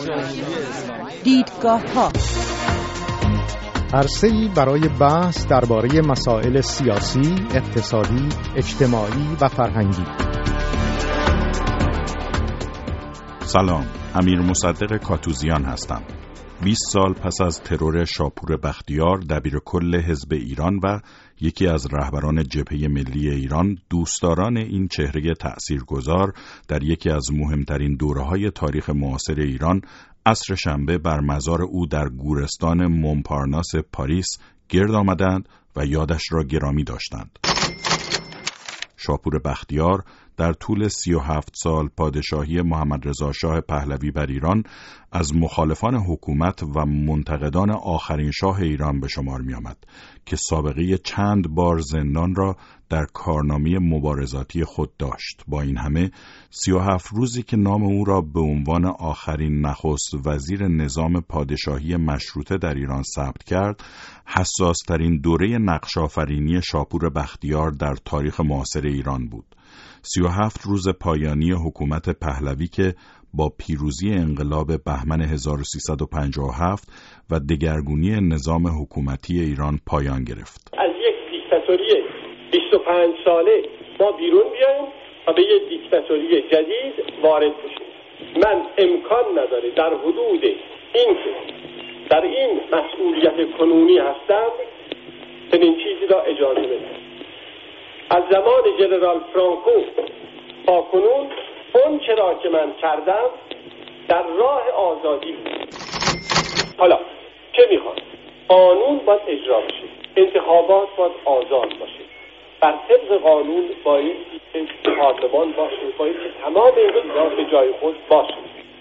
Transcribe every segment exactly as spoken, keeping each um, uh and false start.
دیدگاه ها، عرصه‌ای برای بحث درباره مسائل سیاسی، اقتصادی، اجتماعی و فرهنگی. سلام، امیر مصدق کاتوزیان هستم. بیست سال پس از ترور شاپور بختیار، دبیرکل حزب ایران و یکی از رهبران جبهه ملی ایران، دوستداران این چهره تأثیرگذار در یکی از مهمترین دوره‌های تاریخ معاصر ایران، عصر شنبه بر مزار او در گورستان مونپارناس پاریس گرد آمدند و یادش را گرامی داشتند. شاپور بختیار در طول سی و هفت سال پادشاهی محمد رضا شاه پهلوی بر ایران از مخالفان حکومت و منتقدان آخرین شاه ایران به شمار می آمد که سابقه چند بار زندان را در کارنامه مبارزاتی خود داشت. با این همه سی و هفت روزی که نام او را به عنوان آخرین نخست وزیر نظام پادشاهی مشروطه در ایران ثبت کرد، حساس ترین دوره نقش‌آفرینی شاپور بختیار در تاریخ معاصر ایران بود. سی و هفت روز پایانی حکومت پهلوی که با پیروزی انقلاب بهمن هزار و سیصد و پنجاه و هفت و دگرگونی نظام حکومتی ایران پایان گرفت. از یک دیکتاتوری بیست و پنج ساله ما بیرون بیاییم و به یک دیکتاتوری جدید وارد بشیم. من امکان نداره در حدود این که در این مسئولیت کنونی هستم چنین چیزی را اجازه بدم. از زمان جنرال فرانکو تا کنون اون چرا که من کردم در راه آزادی بود. حالا چه میخواد؟ قانون باید اجرا بشه، انتخابات باید آزاد باشه، بر طبق قانون باید که پارلمان باشه، باید که تمام این چیزا به جای خود باشه.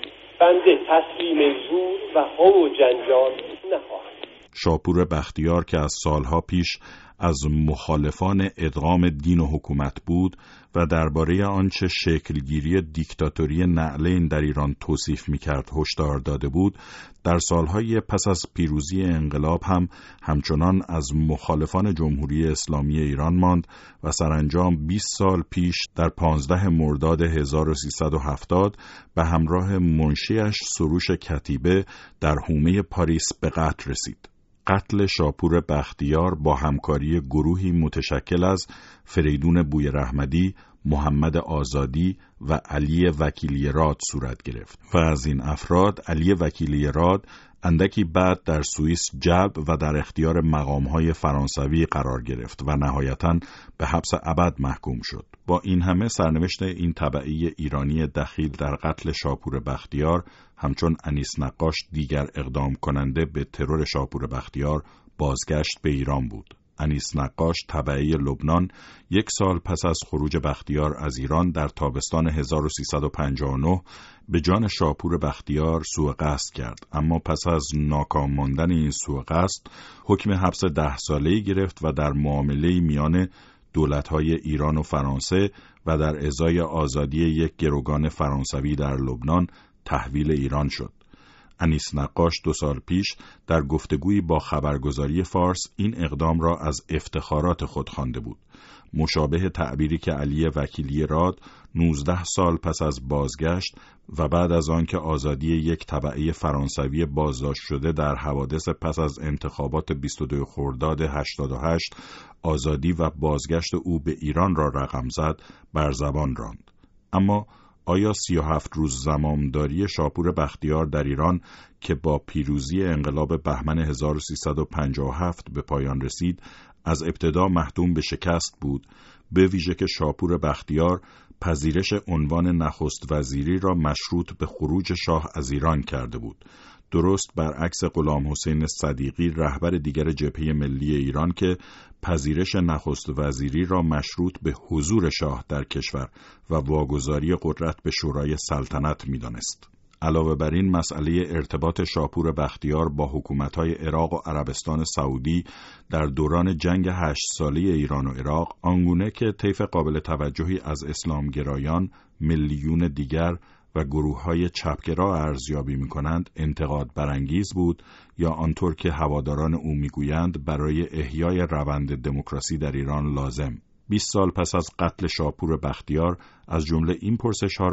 بنده تسلیم زور و هو و جنجال نخواهم. شاپور بختیار که از سالها پیش از مخالفان ادغام دین و حکومت بود و درباره آنچه شکلگیری دیکتاتوری نعلین در ایران توصیف می‌کرد هشدار داده بود، در سالهای پس از پیروزی انقلاب هم همچنان از مخالفان جمهوری اسلامی ایران ماند و سرانجام بیست سال پیش در پانزده مرداد هزار و سیصد و هفتاد به همراه منشیش سروش کتیبه در حومه پاریس به قتل رسید. قتل شاپور بختیار با همکاری گروهی متشکل از فریدون بویراحمدی، محمد آزادی و علی وکیلی راد صورت گرفت و از این افراد علی وکیلی راد اندکی بعد در سوئیس جلب و در اختیار مقام‌های فرانسوی قرار گرفت و نهایتاً به حبس ابد محکوم شد. با این همه سرنوشت این تبعی ایرانی دخیل در قتل شاپور بختیار همچون انیس نقاش دیگر اقدام کننده به ترور شاپور بختیار بازگشت به ایران بود. انیس نقاش تبعی لبنان یک سال پس از خروج بختیار از ایران در تابستان هزار و سیصد و پنجاه و نه به جان شاپور بختیار سوء قصد کرد، اما پس از ناکام ماندن این سوء قصد حکم حبس ده ساله‌ای گرفت و در معامله میان دولت‌های ایران و فرانسه و در ازای آزادی یک گروگان فرانسوی در لبنان تحویل ایران شد. انیس نقاش دو سال پیش در گفتگویی با خبرگزاری فارس این اقدام را از افتخارات خود خوانده بود. مشابه تعبیری که علی وکیلی راد نوزده سال پس از بازگشت و بعد از آنکه آزادی یک تبعه فرانسوی بازداشت شده در حوادث پس از انتخابات بیست و دو خرداد هشتاد و هشت آزادی و بازگشت او به ایران را رقم زد بر زبان راند. اما آیا سی و هفت روز زمامداری شاپور بختیار در ایران که با پیروزی انقلاب بهمن هزار و سیصد و پنجاه و هفت به پایان رسید از ابتدا محتوم به شکست بود، به ویژه که شاپور بختیار پذیرش عنوان نخست وزیری را مشروط به خروج شاه از ایران کرده بود، درست برعکس غلام حسین صدیقی رهبر دیگر جبهه ملی ایران که پذیرش نخست وزیری را مشروط به حضور شاه در کشور و واگذاری قدرت به شورای سلطنت می‌دانست. علاوه بر این مسئله ارتباط شاپور بختیار با حکومت‌های عراق و عربستان سعودی در دوران جنگ هشت ساله ایران و عراق آنگونه که طیف قابل توجهی از اسلامگرایان، ملیون دیگر و گروه‌های چپگرا ارزیابی می‌کنند انتقاد برانگیز بود یا آنطور که هواداران او می‌گویند برای احیای روند دموکراسی در ایران لازم. بیست سال پس از قتل شاپور بختیار از جمله این پرسش‌ها را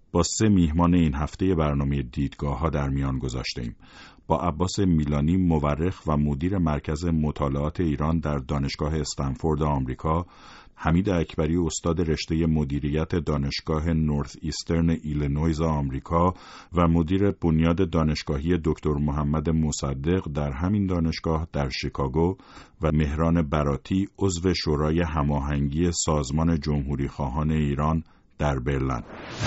با سه میهمان این هفته برنامه دیدگاه‌ها در میان گذاشتیم. با عباس میلانی، مورخ و مدیر مرکز مطالعات ایران در دانشگاه استنفورد آمریکا، حمید اکبری، استاد رشته مدیریت دانشگاه نورث ایسترن ایلینویز آمریکا و مدیر بنیاد دانشگاهی دکتر محمد مصدق در همین دانشگاه در شیکاگو، و مهران براتی، عضو شورای هماهنگی سازمان جمهوری خواهان ایران در برلین.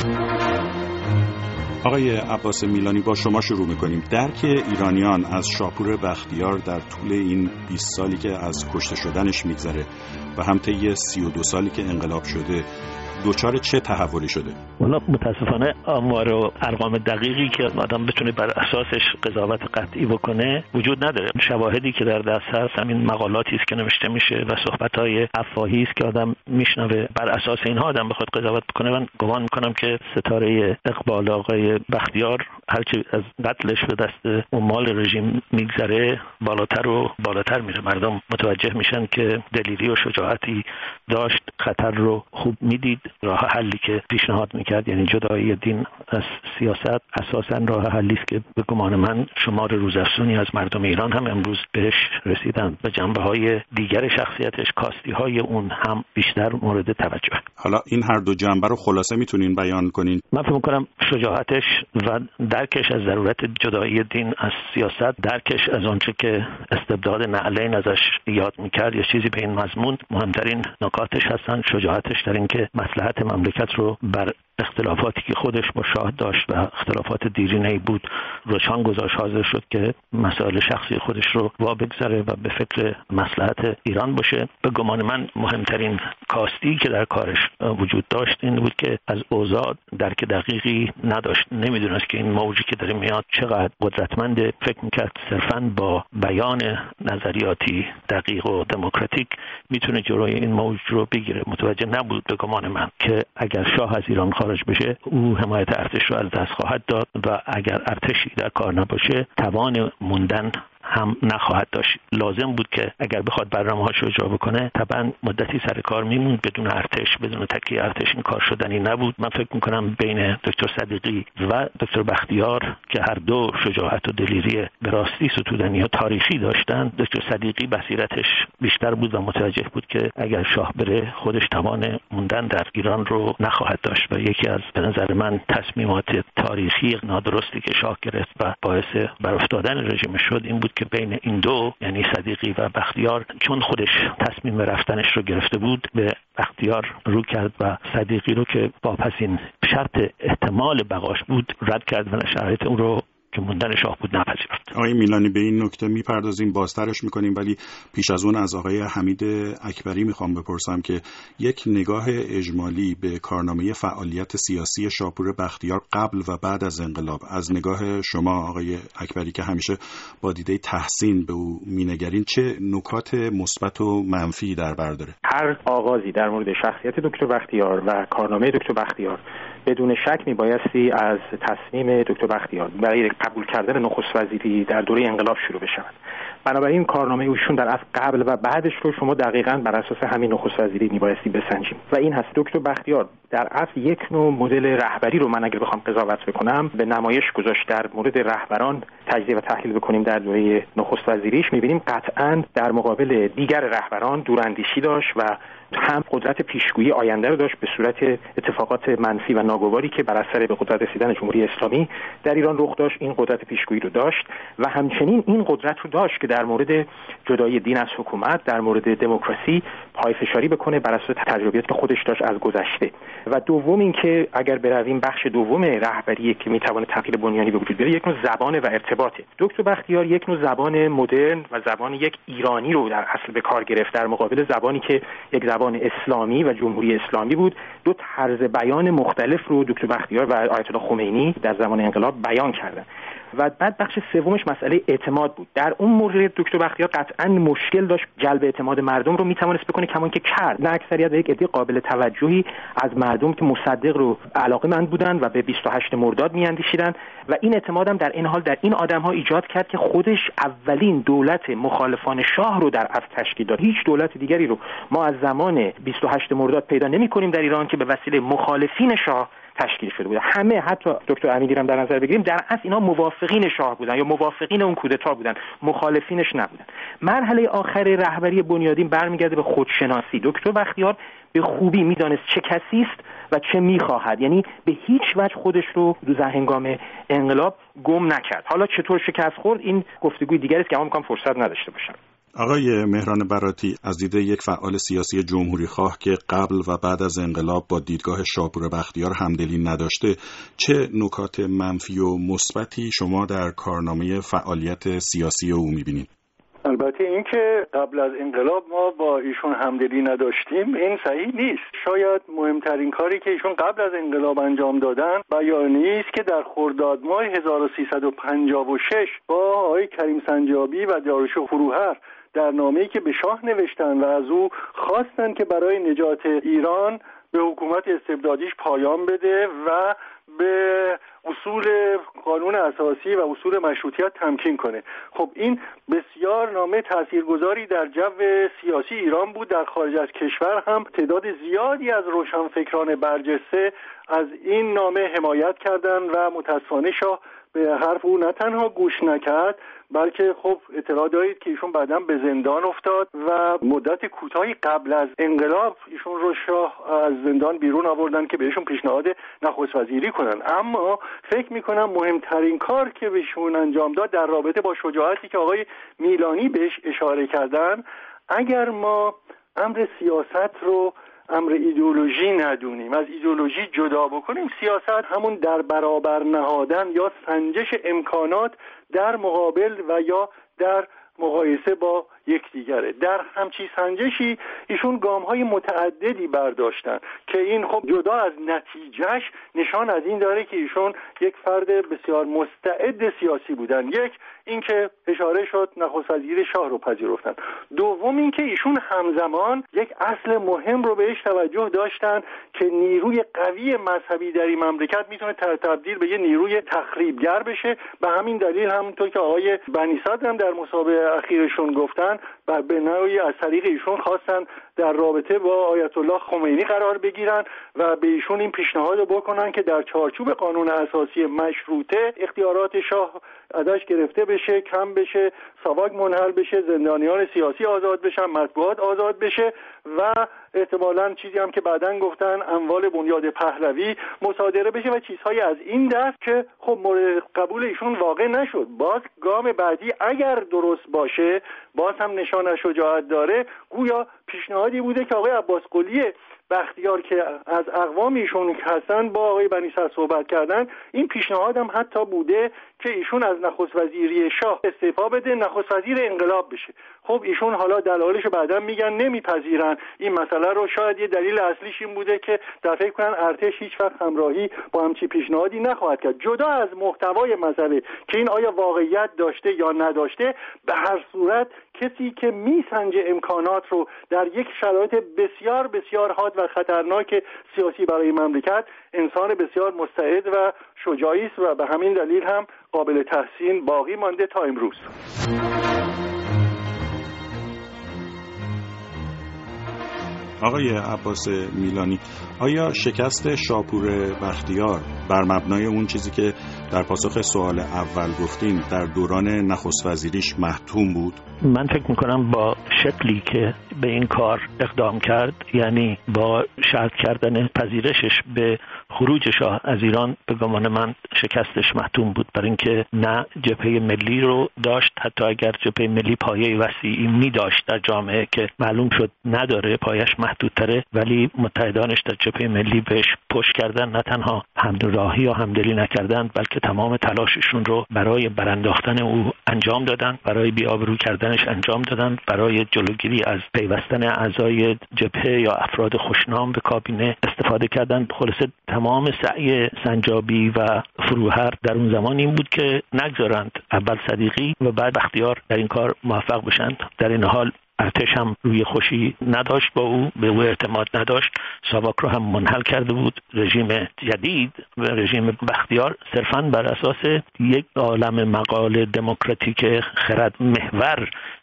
آقای عباس میلانی، با شما شروع میکنیم. درک ایرانیان از شاپور بختیار در طول این بیست سالی که از کشته شدنش میگذره و هم طی سی و دو سالی که انقلاب شده دوچار چه تحولی شده؟ والا متاسفانه آمار و ارقام دقیقی که آدم بتونه بر اساسش قضاوت قطعی بکنه وجود نداره. شواهدی که در دست هست همین مقالاتی است که نوشته میشه و صحبت‌های افواهی است که آدم میشنوه. بر اساس اینها آدم بخواد قضاوت بکنه، من گمان میکنم که ستاره اقبال آقای بختیار هرچی از قتلش به دست عمال رژیم میگذره بالاتر و بالاتر میره. مردم متوجه میشن که دلیری و شجاعتی داشت، خطر رو خوب میدید. راه حلی که پیشنهاد میکرد، یعنی جدایی دین از سیاست، اساساً راه حلی است که به گمان من شمار روزافزونی از مردم ایران هم امروز بهش رسیدن و جنبه‌های دیگر شخصیتش، کاستی‌های اون هم بیشتر مورد توجه. حالا این هر دو جنبه رو خلاصه میتونین بیان کنین؟ من فکر می‌کنم شجاعتش و درکش از ضرورت جدایی دین از سیاست، درکش از آنچه که استبداد نعلین ازش یاد میکرد یا چیزی به این مضمون، مهمترین نکاتش هستن. شجاعتش در اینکه مصلحت مملکت رو بر اختلافاتی که خودش با شاه داشت و اختلافات دیرینه‌ای بود روشن گذاشت، حاضر شد که مسائل شخصی خودش رو وا بگذاره و به فکر مصلحت ایران باشه. به گمان من مهمترین کاستی که در کارش وجود داشت این بود که از اوضاع درک دقیقی نداشت. نمیدونست که این موجی که داره میاد چقدر قدرتمنده. فکر میکرد صرفاً با بیان نظریاتی دقیق و دموکراتیک میتونه جلوی این موج رو بگیره. متوجه نبود به گمان من که اگر شاه از ایران خارج بشه او حمایت ارتش رو از دست خواهد داد و اگر ارتشی در کار نباشه توان موندن هم نخواهد داشت. لازم بود که اگر بخواد برنامه‌هاش رو اجرا بکنه طبعا مدتی سر کار میموند. بدون ارتش، بدون تکیه ارتش این کار شدنی نبود. من فکر میکنم بین دکتر صدیقی و دکتر بختیار که هر دو شجاعت و دلیری به راستی ستودنی و تاریخی داشتن، دکتر صدیقی بصیرتش بیشتر بود و متوجه بود که اگر شاه بره خودش توان موندن در ایران رو نخواهد داشت و یکی از به نظر من تصمیمات تاریخی نادرستی که شاه گرفت و باعث برافتادن رژیم شد این بود که بین این دو، یعنی صدیقی و بختیار، چون خودش تصمیم رفتنش رو گرفته بود به بختیار رو کرد و صدیقی رو که واپسین شرط احتمال بقاش بود رد کرد و شرایط اون رو که موندن شاه بود نپذیرفت. آقای میلانی به این نکته میپردازیم، بازترش میکنیم، ولی پیش از اون از آقای حمید اکبری میخوام بپرسم که یک نگاه اجمالی به کارنامه فعالیت سیاسی شاپور بختیار قبل و بعد از انقلاب از نگاه شما آقای اکبری که همیشه با دیده تحسین به او مینگرین چه نکات مثبت و منفی در بر داره؟ هر آغازی در مورد شخصیت دکتر بختیار و کارنامه دکتر بختیار بدون شک میبایستی از تصمیم دکتر بختیار برای قبول کردن نخست وزیری در دوره انقلاب شروع بشود. بنابراین کارنامه ایشون در اصل قبل و بعدش رو شما دقیقاً بر اساس همین نخست وزیری میبایستی بسنجیم و این هست. دکتر بختیار در اصل یک نوع مدل رهبری رو من اگر بخوام قضاوت بکنم به نمایش گذاشت. در مورد رهبران تجزیه و تحلیل بکنیم در دوره نخست وزیریش میبینیم قطعاً در مقابل دیگر رهبران دوراندیشی داشت و هم قدرت پیشگویی آینده رو داشت به صورت اتفاقات منفی و ناگواری که بر اثر به قدرت رسیدن جمهوری اسلامی در ایران رخ داشت. این قدرت پیشگویی رو داشت و همچنین این قدرت رو داشت که در مورد جدایی دین از حکومت، در مورد دموکراسی پایه‌فشاری بکنه بر اساس تجربیاتی که خودش داشت از گذشته. و دوم اینکه اگر برویم بخش دوم رهبری که میتونه تغییر بنیانی به وجود بیاره، یک نوع زبان و ارتباطه. دکتر بختیار یک نوع زبان مدرن و زبان یک ایرانی رو در اصل به کار گرفت در مقابل زبانی که یک زبان اسلامی و جمهوری اسلامی بود. دو طرز بیان مختلف رو دکتر بختیار و آیت الله خمینی در زمان انقلاب بیان کردن. و بعد بخش سومش مسئله اعتماد بود. در اون مورد دکتر بختیار قطعاً مشکل داشت جلب اعتماد مردم رو میتوانست بکنه، کمان که کرد. نه اکثریت یک عده قابل توجهی از مردم که مصدق رو علاقه‌مند بودن و به بیست و هشت مرداد میاندیشیدن و این اعتماد هم در این حال در این آدم‌ها ایجاد کرد که خودش اولین دولت مخالفان شاه رو در اصل تشکیل داد. هیچ دولت دیگری رو ما از زمان بیست و هشت مرداد پیدا نمی‌کنیم در ایران که به وسیله مخالفین شاه تشکیل شده بوده. همه، حتی دکتر امیدی هم در نظر بگیریم، در اصل اینا موافقین شاه بودن یا موافقین اون کودتا بودن، مخالفینش نبودن. مرحله آخر رهبری بنیادین برمیگرده به خودشناسی. دکتر بختیار به خوبی میدانست چه کسی است و چه میخواهد، یعنی به هیچ وجه خودش رو در هنگام انقلاب گم نکرد. حالا چطور شکست خورد این گفتگوی دیگری است که ما می‌خوام فرصت نداشته باشم. آقای مهران براتی، از دید یک فعال سیاسی جمهوری خواه که قبل و بعد از انقلاب با دیدگاه شاپور بختیار همدلی نداشته، چه نکات منفی و مثبتی شما در کارنامه فعالیت سیاسی او می‌بینید؟ البته این که قبل از انقلاب ما با ایشون همدلی نداشتیم این صحیح نیست. شاید مهمترین کاری که ایشون قبل از انقلاب انجام دادن بیانیه‌ای است که در خرداد ماه هزار و سیصد و پنجاه و شش با آقای کریم سنجابی و داریوش فروهر در نامه‌ای که به شاه نوشتن و از او خواستن که برای نجات ایران به حکومت استبدادیش پایان بده و به اصول قانون اساسی و اصول مشروطیت تمکین کنه. خب این بسیار نامه تاثیرگذاری در جو سیاسی ایران بود. در خارج از کشور هم تعداد زیادی از روشنفکران برجسته از این نامه حمایت کردند و متاسفانه شاه به حرف او نه تنها گوش نکرد، بلکه خب اطلاع دارید که ایشون بعداً به زندان افتاد و مدت کوتاهی قبل از انقلاب ایشون رو شاه از زندان بیرون آوردن که بهشون پیشنهاد نخست وزیری کنن. اما فکر میکنم مهمترین کار که بهشون انجام داد در رابطه با شجاعتی که آقای میلانی بهش اشاره کردن، اگر ما امر سیاست رو امر ایدئولوژی ندونیم، از ایدئولوژی جدا بکنیم، سیاست همون در برابر نهادن یا سنجش امکانات در مقابل و یا در مقایسه با یکدیگره. در همچی سنجشی ایشون گام‌های متعددی برداشتن که این خب جدا از نتیجهش نشان از این داره که ایشون یک فرد بسیار مستعد سیاسی بودن. یک اینکه اشاره شد نخست وزیر شاه رو پذیرفتن. دوم اینکه ایشون همزمان یک اصل مهم رو بهش توجه داشتن که نیروی قوی مذهبی در این مملکت میتونه تبدیل به یه نیروی تخریبگر بشه. به همین دلیل همونطور که آقای بنی صدر هم در مسابقه اخیرشون گفتن و به نوعی از طریق ایشون خواستن در رابطه با آیت الله خمینی قرار بگیرن و به ایشون این پیشنهاد بکنن که در چارچوب قانون اساسی مشروطه اختیارات شاه ازش گرفته بشه، کم بشه، ساواک منحل بشه، زندانیان سیاسی آزاد بشن، مطبوعات آزاد بشه و احتمالاً چیزی هم که بعداً گفتن اموال بنیاد پهلوی مصادره بشه و چیزهای از این دست که خب مورد قبول ایشون واقع نشد. باز گام بعدی اگر درست باشه، باز هم نشان از شجاعت داره، گویا پیشنهادی بوده که آقای عباس قلی بختیار که از اقوام ایشون هستن با آقای بنی صدر صحبت کردن، این پیشنهاد هم حتی بوده که ایشون از نخست وزیری شاه استعفا بده، نخست وزیر انقلاب بشه. خب ایشون حالا دلایلش بعدا میگن نمیپذیرن این مسئله رو. شاید یه دلیل اصلیش این بوده که در فکر کنن ارتش هیچ وقت همراهی با همچی پیشنهادی نخواهد کرد. جدا از محتوای مسئله که این آیا واقعیت داشته یا نداشته، به هر صورت کسی که میسنجه امکانات رو در یک شرایط بسیار بسیار حاد و خطرناک سیاسی برای مملکت، انسان بسیار مستعد و شجاعی است و به همین دلیل هم قابل تحسین باقی مانده تا امروز. آقای عباس میلانی، آیا شکست شاپور بختیار بر مبنای اون چیزی که در پاسخ سوال اول گفتیم در دوران نخست وزیریش محتوم بود؟ من فکر میکنم با شکلی که به این کار اقدام کرد، یعنی با شرط کردن پذیرشش به خروج شاه از ایران، به گمان من شکستش محتوم بود، برای اینکه نه جبهه ملی رو داشت، حتی اگر جبهه ملی پایه وسیعی می داشت در جامعه که معلوم شد نداره، پایش محدودتره، ولی متحدانش در جبهه ملی بهش پشت کردن، نه تنها همراهی یا همدلی نکردن، بلکه تمام تلاششون رو برای برانداختن او انجام دادن، برای بی‌آبرو کردنش انجام دادن، برای جلوگیری از پیوستن اعضای جبهه یا افراد خوشنام به کابینه استفاده کردن. خلاصه تمام سعی سنجابی و فروهر در اون زمان این بود که نگذارند اول صدیقی و بعد بختیار در این کار موفق بشند. در این حال ارتش هم روی خوشی نداشت با او، به او اعتماد نداشت، ساواک رو هم منحل کرده بود. رژیم جدید و رژیم بختیار صرفاً بر اساس یک عالم مقاله دموکراتیک خرد محور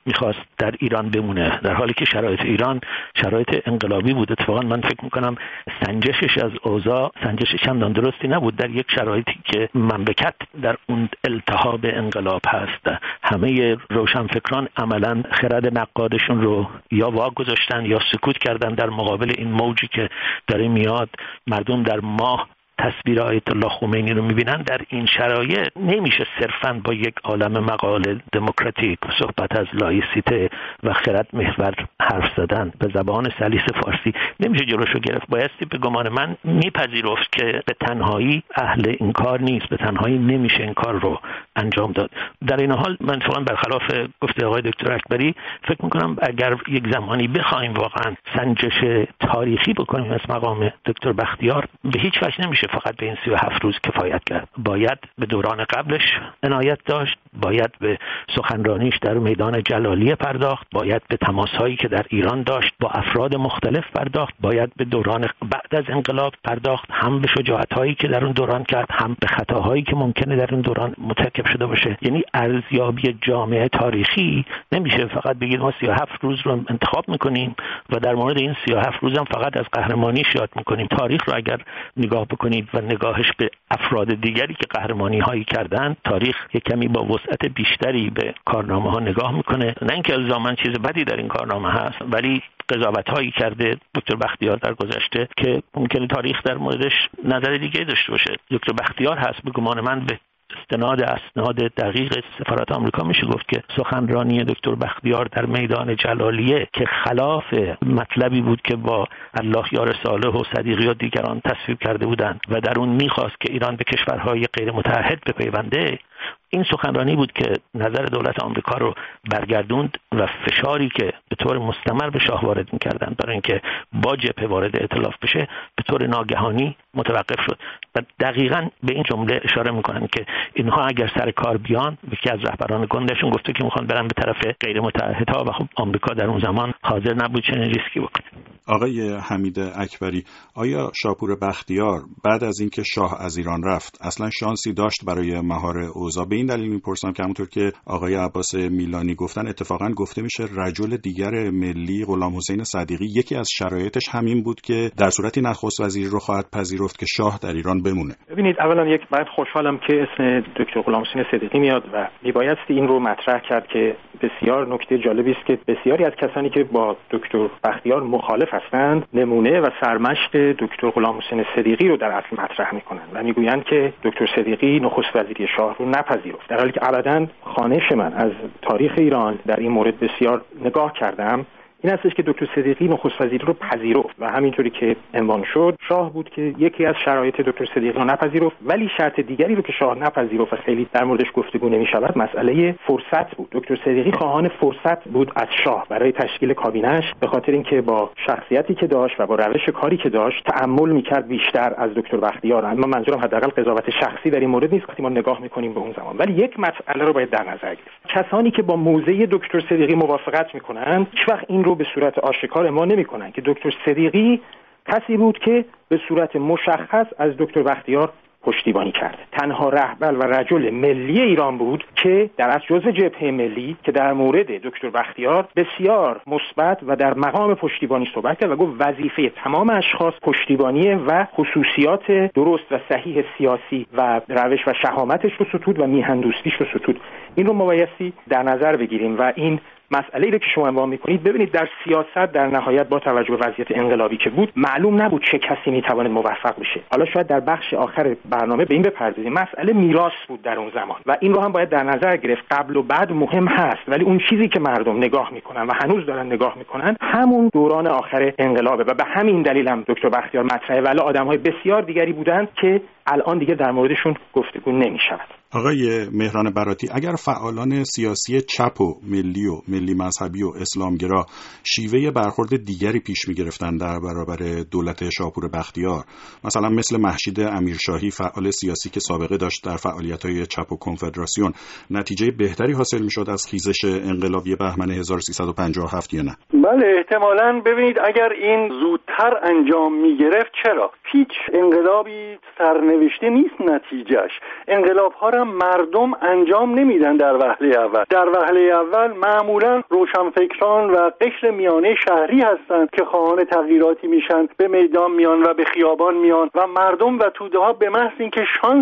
میخواست در ایران بمونه، در حالی که شرایط ایران شرایط انقلابی بود. اتفاقا من فکر میکنم سنجشش از اوضاع سنجش چندان درستی نبود در یک شرایطی که مملکت در اون التهاب انقلاب هست. همه روشنفکران عملا خرد نقادشون رو یا واگذاشتن یا سکوت کردن در مقابل این موجی که داره میاد. مردم در ماه تصویر آیت الله خمینی رو میبینن. در این شرایط نمیشه صرفاً با یک عالم مقاله دموکراتیک صحبت از لایسیته و خرد محور حرف زدن. به زبان سلیس فارسی نمیشه جلوشو گرفت. بایستی به گمان من میپذیرفت که به تنهایی اهل این کار نیست، به تنهایی نمیشه این کار رو انجام داد. در این حال من فقط برخلاف گفته آقای دکتر اکبری فکر میکنم اگر یک زمانی بخوایم واقعا سنجش تاریخی بکنیم از مقام دکتر بختیار، به هیچ وجه نمیشه فقط به این سی و هفت روز کفایت کرد. باید به دوران قبلش عنایت داشت، باید به سخنرانیش در میدان جلالیه پرداخت، باید به تماسهایی که در ایران داشت با افراد مختلف پرداخت، باید به دوران بعد از انقلاب پرداخت، هم به شجاعت‌هایی که در اون دوران کرد، هم به خطاهایی که ممکنه در اون دوران مرتکب شده باشه. یعنی ارزیابی جامعه تاریخی نمیشه فقط بگید ما سی و هفت روز رو انتخاب میکنیم و در مورد این سی و هفت روز هم فقط از قهرمانیش یاد میکنیم. تاریخ رو اگر نگاه بکنید و نگاهش به افراد دیگری که قهرمانی هایی کردن، تاریخ یک کمی با وسعت بیشتری به کارنامه ها نگاه میکنه. نه اینکه الزاما چیز بدی در این کارنامه هست، ولی قضاوت هایی کرده دکتر بختیار در گذشته که ممکنه تاریخ در موردش نظر دیگه داشته باشه. دکتر بختیار هست به گمان من به استناد اسناد دقیق سفارت آمریکا میشه گفت که سخنرانی دکتر بختیار در میدان جلالیه که خلاف مطلبی بود که با الله یار صالح و صدیقی و دیگران تصویب کرده بودند و در اون میخواست که ایران به کشورهای غیر متحد بپیونده، این سخنرانی بود که نظر دولت آمریکا رو برگردوند و فشاری که به طور مستمر به شاه وارد می‌کردند برای اینکه با جبهه وارد ائتلاف بشه به طور ناگهانی متوقف شد. و دقیقاً به این جمله اشاره می‌کنن که اینها اگر سر کار بیان، یکی از رهبران گندشون گفته که می‌خوان برن به طرف غیر متحدها و خب آمریکا در اون زمان حاضر نبود چنین ریسکی بکنه. آقای حمید اکبری، آیا شاپور بختیار بعد از اینکه شاه از ایران رفت اصلا شانسی داشت برای مهار اوضاع؟ به این دلیل میپرسم که همونطور که آقای عباس میلانی گفتن، اتفاقا گفته میشه رجل دیگر ملی غلام حسین صدیقی یکی از شرایطش همین بود که در صورتی نخست وزیری رو خواهد پذیرفت که شاه در ایران بمونه. ببینید، اولا یک بعد خوشحالم که اسم دکتر غلام حسین صدیقی میاد و میبایستی این رو مطرح کرد که بسیار نکته جالبی است که بسیاری از کسانی که با دکتر بختیار مخالف هستند نمونه و سرمشق دکتر غلام حسین صدیقی رو در اصل مطرح میکنند و میگویند که دکتر صدیقی نخست وزیری شاه رو نپذیرفت، در حالی که ابداً خوانش من از تاریخ ایران در این مورد بسیار نگاه کردم این هستش که دکتر صدیقی نخست وزیری رو پذیرفت و همینطوری که عنوان شد شاه بود که یکی از شرایط دکتر صدیقی رو نپذیرفت. ولی شرط دیگری رو که شاه نپذیرفت و خیلی در موردش گفتگو نمی‌شود مسئله فرصت بود. دکتر صدیقی خواهان فرصت بود از شاه برای تشکیل کابینه‌اش، به خاطر اینکه با شخصیتی که داشت و با روش کاری که داشت تأمل می‌کرد بیشتر از دکتر بختیار. اما منظورم حداقل قضاوت شخصی در این مورد نیست وقتی ما نگاه می‌کنیم به اون زمان. ولی یک مسئله رو باید در نظر گرفت. کسانی که با موضع دکتر صدیقی موافقت می‌کنند هیچ وقت این رو به صورت آشکار ما نمی‌کنند که دکتر صدیقی کسی بود که به صورت مشخص از دکتر بختیار پشتیبانی کرد. تنها رهبر و رجل ملی ایران بود که در از جزء جبهه ملی که در مورد دکتر بختیار بسیار مثبت و در مقام پشتیبانی صحبت کرد و گفت وظیفه تمام اشخاص پشتیبانی و خصوصیات درست و صحیح سیاسی و روش و شهامتش رو ستود و میهندوستیش رو ستود. این رو مبایستی در نظر بگیریم و این مسئله‌ای رو که شما عنوان می‌کنید، ببینید در سیاست در نهایت با توجه به وضعیت انقلابی که بود معلوم نبود چه کسی می‌تواند موفق بشه. حالا شاید در بخش آخر برنامه به این بپردازیم. مسئله میراث بود در اون زمان و این رو هم باید در نظر گرفت. قبل و بعد مهم هست، ولی اون چیزی که مردم نگاه می‌کنن و هنوز دارن نگاه می‌کنن همون دوران آخر انقلابه و به همین دلیل هم دکتر بختیار مطرحه، ولی آدم‌های بسیار دیگری بودند که الان دیگه در موردشون گفتگو نمی‌شود. آقای مهران براتی، اگر فعالان سیاسی چپ و ملی و ملی مذهبی و اسلامگرا شیوه برخورد دیگری پیش می‌گرفتن در برابر دولت شاپور بختیار، مثلا مثل مهشید امیرشاهی فعال سیاسی که سابقه داشت در فعالیت‌های چپ و کنفدراسیون، نتیجه بهتری حاصل می‌شد از خیزش انقلابی بهمن هزار و سیصد و پنجاه و هفت یا نه؟ بله احتمالاً. ببینید اگر این زودتر انجام می‌گرفت، چرا هیچ انقلابی سرنوشته نیست نتیجهش. انقلاب ها را مردم انجام نمیدن در وهله اول. در وهله اول معمولا روشنفکران و قشر میانه شهری هستند که خواهان تغییراتی میشن، به میدان میان و به خیابان میان و مردم و توده ها به محض اینکه شانس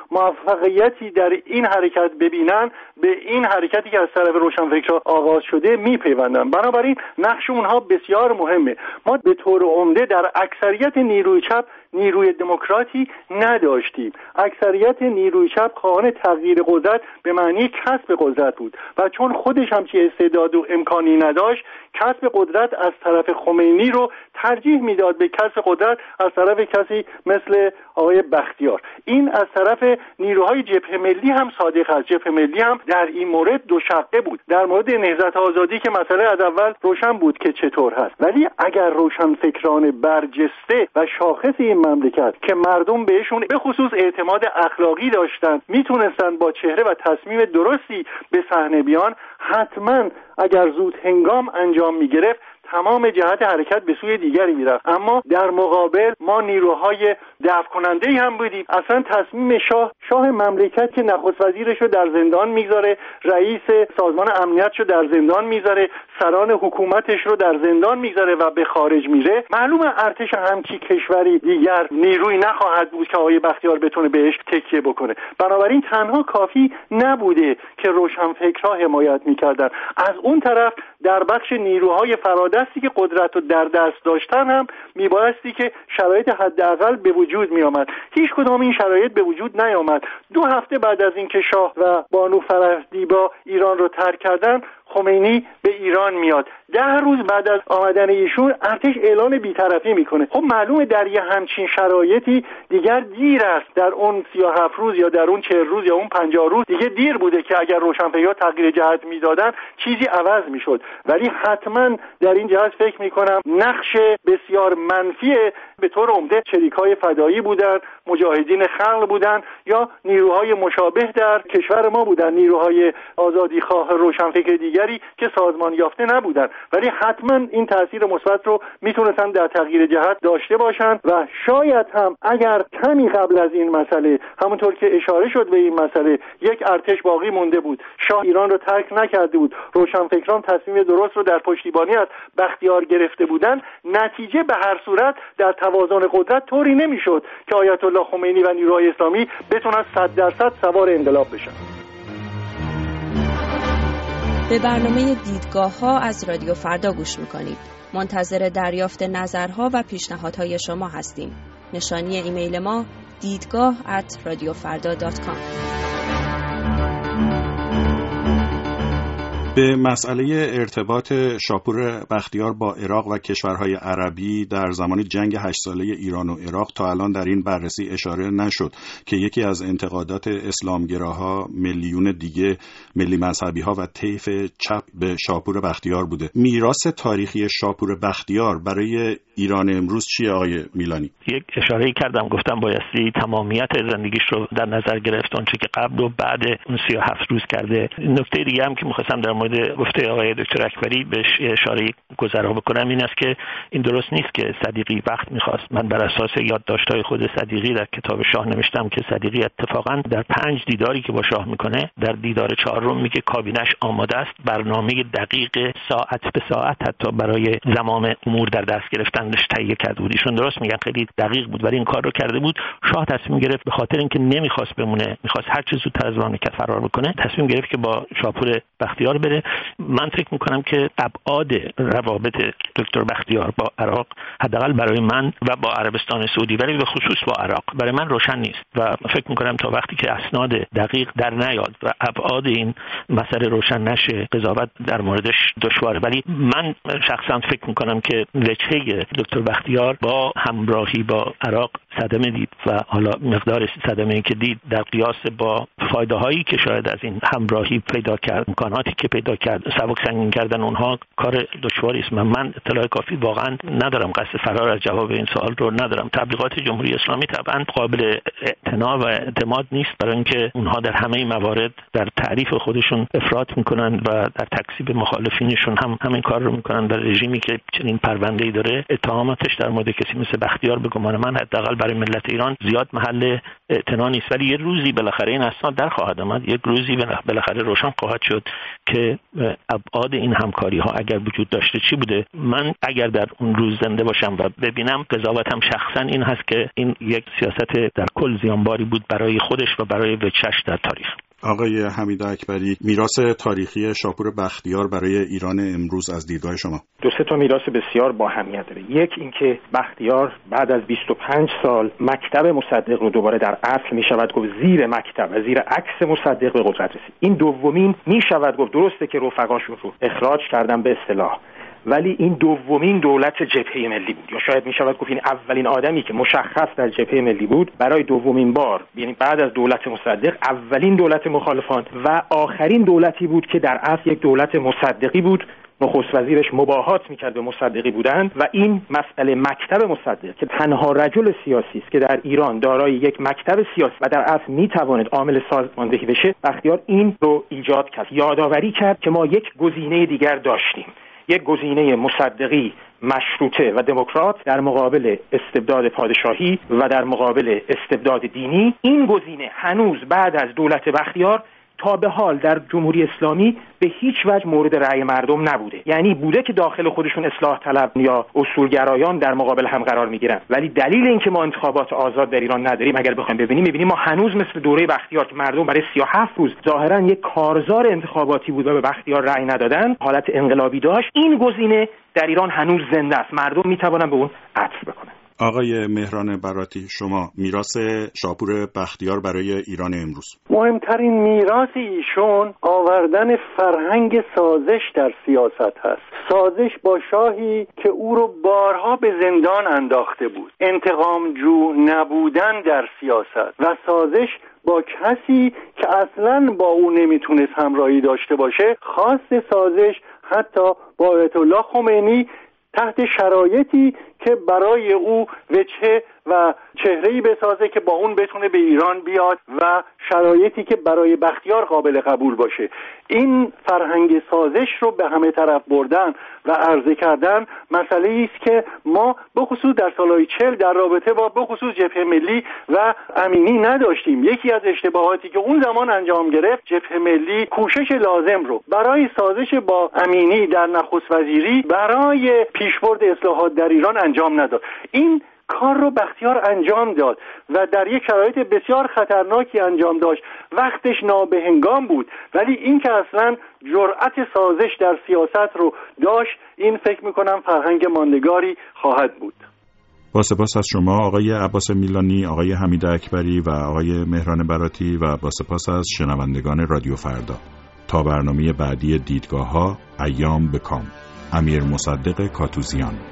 موفقیتی در این حرکت ببینن به این حرکتی که از طرف روشنفکرها آغاز شده میپیوندن. بنابراین نقش اونها بسیار مهمه. ما به طور عمده در اکثریت نیروی چپ نیروی دموکراتی نداشتیم. اکثریت نیروی چپ خواهان تغییر قدرت به معنی کسب قدرت بود و چون خودش همچی استعداد و امکانی نداشت، کسب قدرت از طرف خمینی رو ترجیح میداد به کسب قدرت از طرف کسی مثل آقای بختیار. این از طرف نیروهای جبهه ملی هم صادق است. جبهه ملی هم در این مورد دو شقه بود. در مورد نهضت آزادی که مسئله از اول روشن بود که چطور هست، ولی اگر روشنفکران برجسته و شاخص این مملکت که مردم بهشون به خصوص اعتماد اخلاقی داشتن میتونستن با چهره و تصمیم درستی به صحنه بیان، حتما اگر زود هنگام انجام میگرفت تمام جهت حرکت به سوی دیگری میرفت. اما در مقابل ما نیروهای دفع کننده هم بودیم. اصلا تصمیم شاه شاه مملکت که نخست وزیرش رو در زندان میذاره، رئیس سازمان امنیتش رو در زندان میذاره، سران حکومتش رو در زندان میذاره و به خارج میره، معلومه ارتش همچی کشوری دیگر نیروی نخواهد بود که آقای بختیار بتونه بهش تکیه بکنه. بنابراین تنها کافی نبوده که روشنفکرها حمایت میکردن. از اون طرف در بخش نیروهای فرادستی که قدرت رو در دست داشتن هم میبایستی که شرایط حداقل به وجود میآمد. هیچ کدام این شرایط به وجود نیامد. دو هفته بعد از اینکه شاه و بانو فرهدیبا ایران رو ترک کردن، خمینی به ایران میاد. ده روز بعد از آمدن ایشون ارتش اعلان بی‌طرفی میکنه. خب معلومه در یه همچین شرایطی دیگر دیر است. در اون سی و هفت روز یا در اون چهل روز یا اون پنجاه روز دیگه دیر بوده که اگر روشنفکرها تغییر جهت میدادن چیزی عوض میشد. ولی حتما در این جهت فکر میکنم نقش بسیار منفی به طور عمده چریکای فدایی بودن، مجاهدین خلق بودن یا نیروهای مشابه در کشور ما بودن، نیروهای آزادیخواه روشنفکر دیگری که سازمان یافته نبودن، ولی حتما این تاثیر مثبت رو میتونستن در تغییر جهت داشته باشن و شاید هم اگر کمی قبل از این مسئله، همونطور که اشاره شد به این مسئله، یک ارتش باقی مونده بود، شاه ایران رو ترک نکرده بود، روشنفکران تصمیم درست رو در پشتیبانی از بختیار گرفته بودن، نتیجه به هر صورت در توازن قدرت طوری نمیشد که آیت الله خمینی و نیروهای اسلامی بتونن صد درصد سوار انقلاب بشن. به برنامه دیدگاه ها از رادیو فردا گوش میکنید. منتظر دریافت نظرها و پیشنهادهای شما هستیم. نشانی ایمیل ما دیدگاه ات رادیو فردا دات کام. به مسئله ارتباط شاپور بختیار با عراق و کشورهای عربی در زمان جنگ هشت ساله ایران و عراق تا الان در این بررسی اشاره نشد که یکی از انتقادات اسلامگراها میلیون دیگه ملی مذهبی ها و طیف چپ به شاپور بختیار بوده. میراث تاریخی شاپور بختیار برای ایران امروز چیه آقای میلانی؟ یک اشاره کردم، گفتم بایستی تمامیت زندگیش رو در نظر گرفت، اون چیزی که قبل و بعد اون سی و هفت روز کرده. نکته دیگه هم که می‌خواستم در مورد گفته آقای دکتر اکبری بهش اشاره گذرا بکنم این است که این درست نیست که صدیقی وقت می‌خواست. من بر اساس یادداشت‌های خود صدیقی در کتاب شاه نوشتم که صدیقی اتفاقاً در پنج دیداری که با شاه میکنه، در دیدار چهارم میگه کابینش آماده است، برنامه دقیق ساعت به ساعت حتی برای زمام امور در دست گرفتنش تهیه کرده بود. ایشون درست میگن خیلی دقیق بود ولی این کار رو کرده بود. شاه تصمیم گرفت به خاطر اینکه نمیخواست بمونه، میخواست هر چه زودتر از مملکت فرار بکنه، تصمیم گرفت که با شاپور بختیار بره. من فکر میکنم که ابعاد روابط دکتر بختیار با عراق حداقل برای من و با عربستان سعودی ولی به خصوص با عراق برای من روشن نیست و فکر میکنم تا وقتی که اسناد دقیق در نیاد و ابعاد این مسئله روشن نشه قضاوت در موردش دشواره. ولی من شخصا فکر میکنم که وجهه دکتر بختیار با همراهی با عراق صدمه دید و حالا مقدار صدمه‌ای که دید در قیاس با فایده هایی که شاید از این همراهی پیدا کرد، امکاناتی که پیدا کرد، سبک سنگین کردن اونها کار دشواری است. من اطلاع کافی واقعا ندارم، قصد فرار از جواب این سوال رو ندارم. تبلیغات جمهوری اسلامی طبعا قابل اعتنا و اعتماد نیست، برای اینکه اونها در همه موارد در تعریف خودشون افراط میکنن و در تکذیب مخالفینشون هم همین کار رو میکنن. در رژیمی که چنین پرونده‌ای داره، اتهاماتش در مورد کسی مثل بختیار به گمان من حداقل برای ملت ایران زیاد محل اعتنا نیست. ولی یه روزی بالاخره این اسناد در خواهد آمد، یک روزی بالاخره روشن خواهد شد که ابعاد این همکاری ها اگر وجود داشته چی بوده. من اگر در اون روز زنده باشم و ببینم، قضاوتم شخصا این هست که این یک سیاست در کل زیانباری بود برای خودش و برای وجهش در تاریخ. آقای حمید اکبری، میراث تاریخی شاپور بختیار برای ایران امروز از دیدگاه شما؟ دو سه تا میراث بسیار با اهمیت داره. یک اینکه بختیار بعد از بیست و پنج سال مکتب مصدق رو دوباره در اصل می شود گفت زیر مکتب و زیر عکس مصدق به قدرت رسید. این دومین می شود گفت درسته که رفقاشون رو اخراج کردن به اصطلاح، ولی این دومین دولت جبهه ملی بود، یا شاید می شود گفت این اولین آدمی که مشخص در جبهه ملی بود برای دومین بار، یعنی بعد از دولت مصدق اولین دولت مخالفان و آخرین دولتی بود که در اصل یک دولت مصدقی بود. نخست وزیرش مباهات میکرد به مصدقی بودن و این مسئله مکتب مصدق که تنها رجل سیاسی است که در ایران دارای یک مکتب سیاسی و در اصل میتواند عامل سازماندهی بشه، بختیار این رو ایجاد کرد، یادآوری کرد که ما یک گزینه دیگر داشتیم، یک گزینه مصدقی مشروطه و دموکرات در مقابل استبداد پادشاهی و در مقابل استبداد دینی. این گزینه هنوز بعد از دولت بختیار تا به حال در جمهوری اسلامی به هیچ وجه مورد رأی مردم نبوده. یعنی بوده که داخل خودشون اصلاح طلب یا اصولگرایان در مقابل هم قرار میگیرن، ولی دلیل اینکه ما انتخابات آزاد در ایران نداریم اگر بخوایم ببینیم، میبینیم ما هنوز مثل دوره بختیار که مردم برای سی و هفت روز ظاهرا یک کارزار انتخاباتی بود و به بختیار رأی ندادن، حالت انقلابی داشت. این گزینه در ایران هنوز زنده است، مردم میتوانن به اون عطف بکنن. آقای مهران براتی، شما میراث شاپور بختیار برای ایران امروز؟ مهمترین میراث ایشون آوردن فرهنگ سازش در سیاست هست. سازش با شاهی که او رو بارها به زندان انداخته بود، انتقام جو نبودن در سیاست و سازش با کسی که اصلاً با او نمیتونست همراهی داشته باشه. خواست سازش حتی با آیت الله خمینی تحت شرایطی که برای او وجهه و چهره‌ای بسازه که با اون بتونه به ایران بیاد و شرایطی که برای بختیار قابل قبول باشه. این فرهنگ سازش رو به همه طرف بردن و عرضه کردن مسئله است که ما به خصوص در سالهای چهل در رابطه با به خصوص جبهه ملی و امینی نداشتیم. یکی از اشتباهاتی که اون زمان انجام گرفت، جبهه ملی کوشش لازم رو برای سازش با امینی در نخست وزیری برای پیشبرد اصلاحات در ایران انجام نداد. این کار رو بختیار انجام داد و در یک شرایط بسیار خطرناکی انجام داشت. وقتش نابهنگام بود، ولی این که اصلا جرأت سازش در سیاست رو داشت، این فکر میکنم فرهنگ ماندگاری خواهد بود. با سپاس از شما آقای عباس میلانی، آقای حمید اکبری و آقای مهران براتی و با سپاس از شنوندگان رادیو فردا. تا برنامه بعدی دیدگاه‌ها، ایام بکام. امیر مصدق کاتوزیان.